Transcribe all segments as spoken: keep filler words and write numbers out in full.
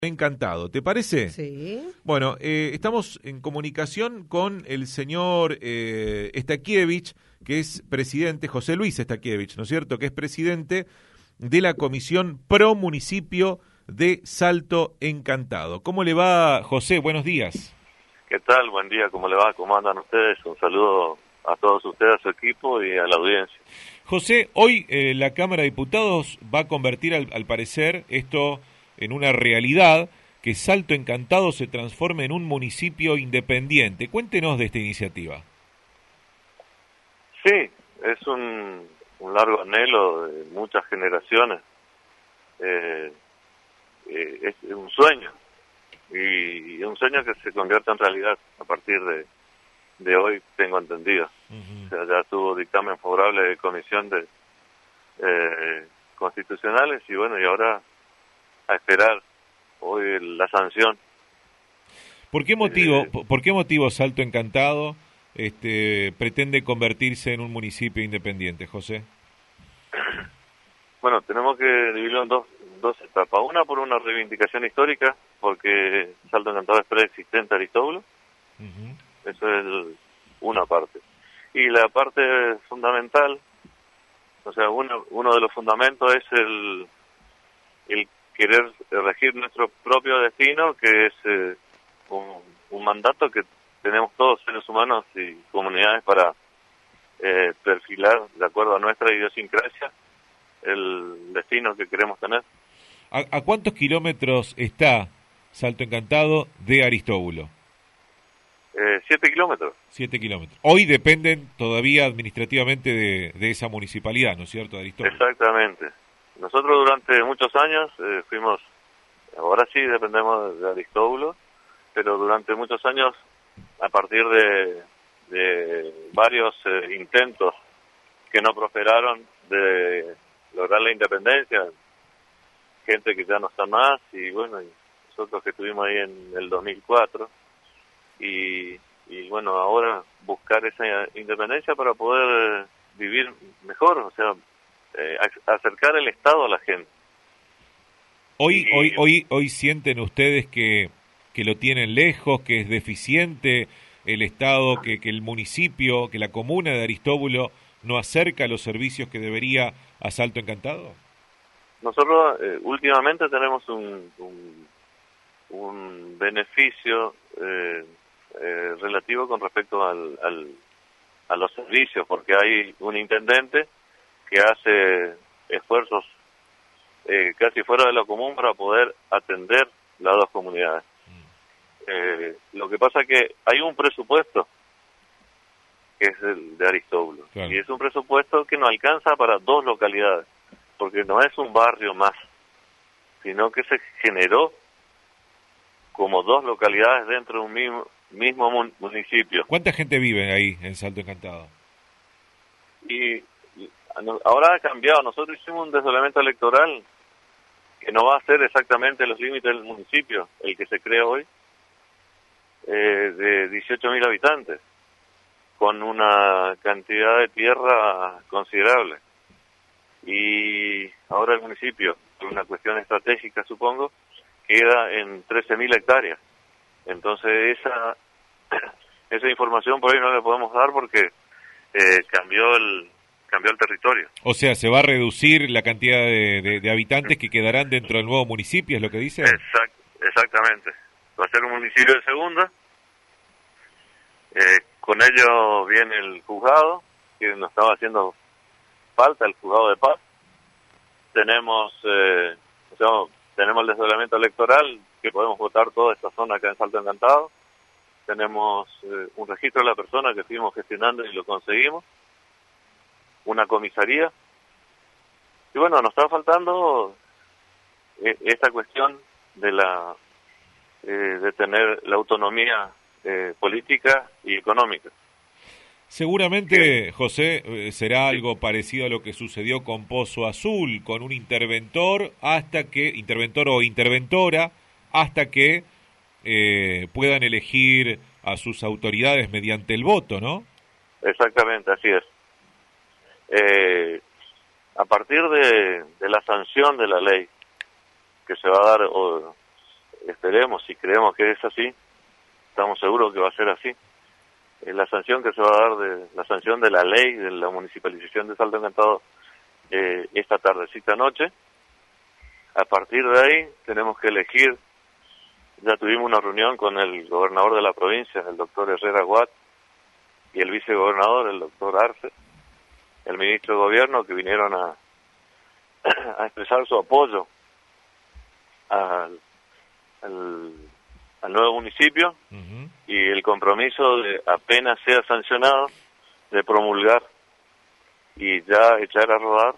Encantado, ¿te parece? Sí. Bueno, eh, estamos en comunicación con el señor eh, Stakievich, que es presidente, José Luis Stakievich, ¿no es cierto?, que es presidente de la Comisión Pro Municipio de Salto Encantado. ¿Cómo le va, José? Buenos días. ¿Qué tal? Buen día, ¿cómo le va? ¿Cómo andan ustedes? Un saludo a todos ustedes, a su equipo y a la audiencia. José, hoy eh, la Cámara de Diputados va a convertir, al, al parecer, esto en una realidad, que Salto Encantado se transforme en un municipio independiente. Cuéntenos de esta iniciativa. Sí, es un, un largo anhelo de muchas generaciones. Eh, eh, es un sueño, y, y un sueño que se convierte en realidad a partir de, de hoy, tengo entendido. Uh-huh. O sea, ya tuvo dictamen favorable de comisión de eh, constitucionales y bueno, y ahora a esperar hoy la sanción. ¿Por qué motivo, eh, por qué motivo Salto Encantado este, pretende convertirse en un municipio independiente, José? Bueno, tenemos que dividirlo en dos, dos etapas. Una por una reivindicación histórica, porque Salto Encantado es preexistente a Aristóbulo. Uh-huh. Eso es el, una parte. Y la parte fundamental, o sea, uno, uno de los fundamentos es el, el querer regir nuestro propio destino, que es eh, un, un mandato que tenemos todos seres humanos y comunidades para eh, perfilar, de acuerdo a nuestra idiosincrasia, el destino que queremos tener. ¿A, a cuántos kilómetros está Salto Encantado de Aristóbulo? Eh, siete kilómetros. Siete kilómetros. Hoy dependen todavía administrativamente de, de esa municipalidad, ¿no es cierto, de Aristóbulo? Exactamente. Nosotros durante muchos años eh, fuimos, ahora sí dependemos de Aristóbulo, pero durante muchos años, a partir de, de varios eh, intentos que no prosperaron de lograr la independencia, gente que ya no está más, y bueno, y nosotros que estuvimos ahí en el dos mil cuatro, y, y bueno, ahora buscar esa independencia para poder vivir mejor, o sea, Eh, acercar el Estado a la gente. Hoy, y, hoy, hoy, hoy sienten ustedes que, que lo tienen lejos, que es deficiente el Estado, que, que el municipio, que la comuna de Aristóbulo no acerca los servicios que debería a Salto Encantado. Nosotros eh, últimamente tenemos un, un, un beneficio eh, eh, relativo con respecto al, al, a los servicios, porque hay un intendente que hace esfuerzos eh, casi fuera de lo común para poder atender las dos comunidades. Eh, lo que pasa es que hay un presupuesto que es el de Aristóbulo, claro, y es un presupuesto que no alcanza para dos localidades, porque no es un barrio más, sino que se generó como dos localidades dentro de un mismo, mismo municipio. ¿Cuánta gente vive ahí en Salto Encantado? Y ahora ha cambiado. Nosotros hicimos un desdoblamiento electoral que no va a ser exactamente los límites del municipio, el que se crea hoy, eh, de dieciocho mil habitantes, con una cantidad de tierra considerable. Y ahora el municipio, por una cuestión estratégica supongo, queda en trece mil hectáreas. Entonces esa, esa información por ahí no le podemos dar porque eh, cambió el... cambió el territorio. O sea, ¿se va a reducir la cantidad de, de, de habitantes que quedarán dentro del nuevo municipio, es lo que dice? Exact, exactamente. Va a ser un municipio de segunda. Eh, con ello viene el juzgado, que nos estaba haciendo falta, el juzgado de paz. Tenemos, eh, o sea, tenemos el desdoblamiento electoral, que podemos votar toda esta zona acá en Salto Encantado. Tenemos eh, un registro de la persona que estuvimos gestionando y lo conseguimos. Una comisaría, y bueno, nos está faltando eh, esta cuestión de la eh, de tener la autonomía eh, política y económica. Seguramente, ¿Qué? José, eh, será sí. algo parecido a lo que sucedió con Pozo Azul, con un interventor hasta que, interventor o interventora, hasta que eh, puedan elegir a sus autoridades mediante el voto, ¿no? Exactamente, así es. Eh, a partir de, de la sanción de la ley que se va a dar o, veremos si creemos que es así, estamos seguros que va a ser así. Eh, la sanción que se va a dar, de la sanción de la ley de la municipalización de Salto Encantado eh, esta tardecita noche. A partir de ahí tenemos que elegir, ya tuvimos una reunión con el gobernador de la provincia, el doctor Herrera Watt, y el vicegobernador, el doctor Arce, el ministro de Gobierno, que vinieron a, a expresar su apoyo al, al, al nuevo municipio, uh-huh. y el compromiso de apenas sea sancionado, de promulgar y ya echar a rodar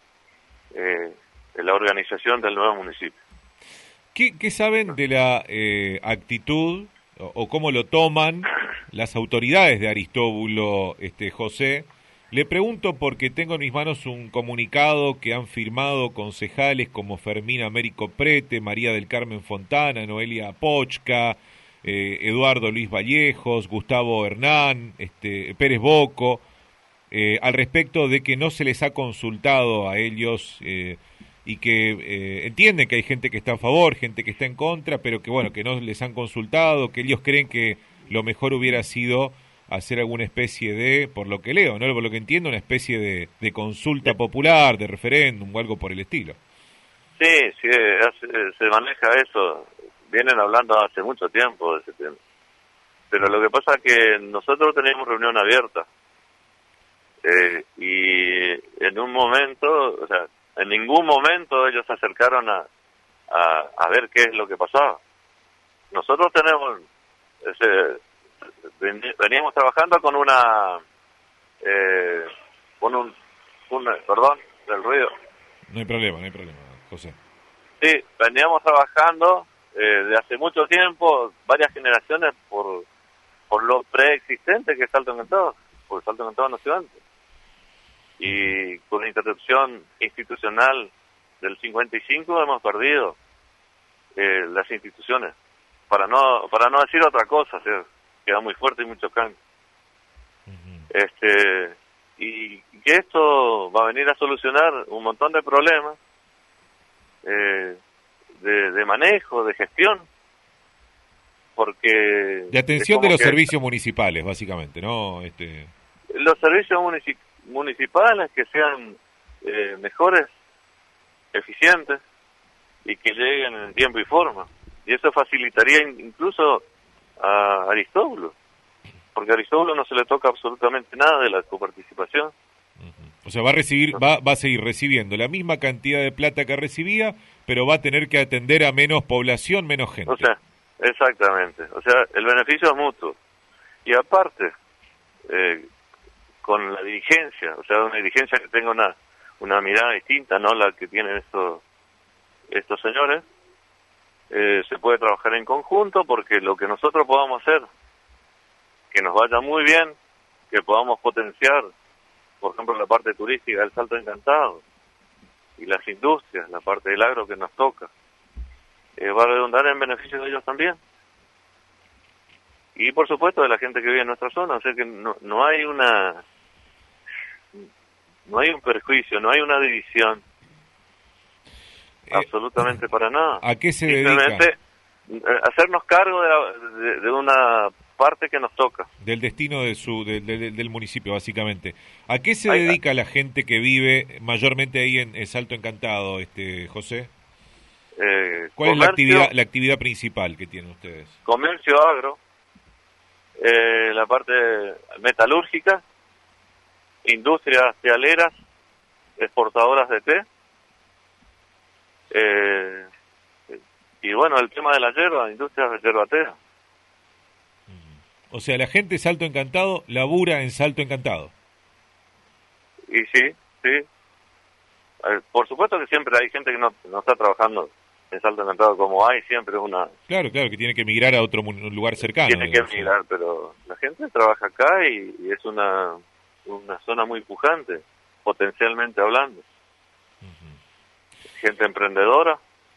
eh, la organización del nuevo municipio. ¿Qué, qué saben de la eh, actitud o, o cómo lo toman las autoridades de Aristóbulo, este, José? Le pregunto porque tengo en mis manos un comunicado que han firmado concejales como Fermín Américo Prete, María del Carmen Fontana, Noelia Pochka, eh, Eduardo Luis Vallejos, Gustavo Hernán, este, Pérez Boco, eh, al respecto de que no se les ha consultado a ellos eh, y que eh, entienden que hay gente que está a favor, gente que está en contra, pero que bueno, que no les han consultado, que ellos creen que lo mejor hubiera sido hacer alguna especie de, por lo que leo, no por lo que entiendo, una especie de, de consulta popular, de referéndum o algo por el estilo. Sí, sí, hace, se maneja eso. Vienen hablando hace mucho tiempo de ese tema. Pero lo que pasa es que nosotros tenemos reunión abierta. Eh, y en un momento, o sea, en ningún momento ellos se acercaron a, a, a ver qué es lo que pasaba. Nosotros tenemos... ese veníamos trabajando con una eh, con un, un perdón del ruido no hay problema no hay problema José. Sí, veníamos trabajando eh, de hace mucho tiempo, varias generaciones, por por lo preexistente que es Salto Encantado, porque Salto Encantado nació antes, y con la interrupción institucional del cincuenta y cinco hemos perdido eh, las instituciones, para no para no decir otra cosa, ¿sí? Queda muy fuerte y muy chocante. Uh-huh. Este, y que esto va a venir a solucionar un montón de problemas eh, de, de manejo, de gestión, porque... De atención de los servicios municipales, básicamente, ¿no? Este... Los servicios munici- municipales que sean eh, mejores, eficientes, y que lleguen en tiempo y forma. Y eso facilitaría incluso a Aristóbulo, porque a Aristóbulo no se le toca absolutamente nada de la coparticipación. Uh-huh. O sea, va a recibir, va, va a seguir recibiendo la misma cantidad de plata que recibía, pero va a tener que atender a menos población, menos gente. O sea, exactamente. O sea, el beneficio es mutuo. Y aparte, eh, con la dirigencia, o sea, una dirigencia que tenga una una mirada distinta, no la que tienen estos estos señores. Eh, se puede trabajar en conjunto, porque lo que nosotros podamos hacer, que nos vaya muy bien, que podamos potenciar, por ejemplo, la parte turística del Salto Encantado, y las industrias, la parte del agro que nos toca, eh, va a redundar en beneficio de ellos también. Y por supuesto de la gente que vive en nuestra zona, o sea que no, no hay una, no hay un perjuicio, no hay una división. Eh, absolutamente para nada. ¿A qué se Simplemente dedica? Hacernos cargo de, la, de, de una parte que nos toca. Del destino de su de, de, del municipio, básicamente. ¿A qué se ahí dedica está. la gente que vive mayormente ahí en, en Salto Encantado, este José? Eh, ¿Cuál comercio, es la actividad, la actividad principal que tienen ustedes? Comercio, agro, eh, la parte metalúrgica, industrias tealeras, exportadoras de té. Eh, y bueno, el tema de la yerba, industrias de yerbatera. O sea, la gente de Salto Encantado labura en Salto Encantado. Y sí, sí. Eh, por supuesto que siempre hay gente que no, no está trabajando en Salto Encantado, como hay siempre una... Claro, claro, que tiene que migrar a otro lugar cercano. Tiene digamos, que migrar, pero la gente trabaja acá y, y es una, una zona muy pujante, potencialmente hablando. Gente emprendedora,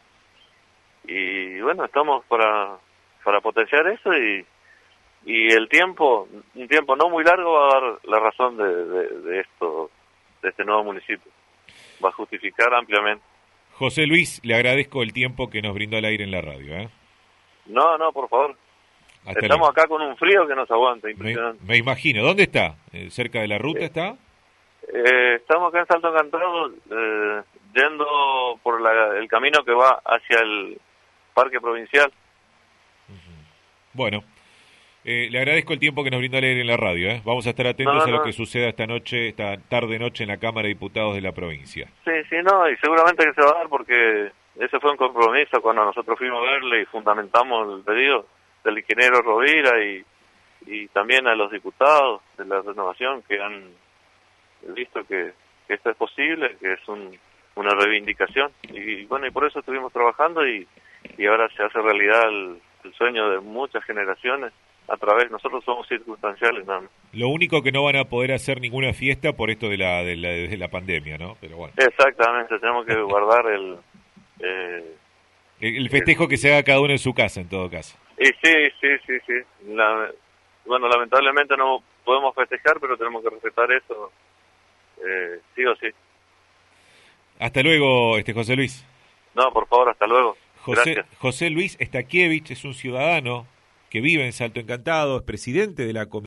y bueno, estamos para para potenciar eso, y y el tiempo, un tiempo no muy largo, va a dar la razón de, de, de esto, de este nuevo municipio, va a justificar ampliamente. José Luis, le agradezco el tiempo que nos brindó al aire en la radio, ¿eh? No, no, por favor. Hasta Estamos luego. acá con un frío que nos aguanta, Me, impresionante. me imagino. ¿Dónde está? Eh, ¿Cerca de la ruta Eh, está? Eh, estamos acá en Salto Encantado, eh, yendo por la, el camino que va hacia el Parque Provincial. Bueno, eh, le agradezco el tiempo que nos brindó a leer en la radio. ¿eh? Vamos a estar atentos No, a lo no. que suceda esta noche, esta tarde-noche en la Cámara de Diputados de la provincia. Sí, sí, no, y seguramente que se va a dar porque ese fue un compromiso cuando nosotros fuimos a verle y fundamentamos el pedido del ingeniero Rovira y, y también a los diputados de la renovación que han visto que, que esto es posible, que es un, una reivindicación. Y bueno, y por eso estuvimos trabajando y, y ahora se hace realidad el, el sueño de muchas generaciones a través, nosotros somos circunstanciales nada más. Lo único que no van a poder hacer ninguna fiesta por esto de la de la, de la pandemia, ¿no? Pero bueno. Exactamente, tenemos que guardar el... Eh, El, el festejo que se haga cada uno en su casa, en todo caso. y sí, sí, sí, sí. La, bueno, lamentablemente no podemos festejar, pero tenemos que respetar eso, eh, sí o sí. Hasta luego, este José Luis. No, por favor, hasta luego. José, Gracias. José Luis Stakievich es un ciudadano que vive en Salto Encantado, es presidente de la comisión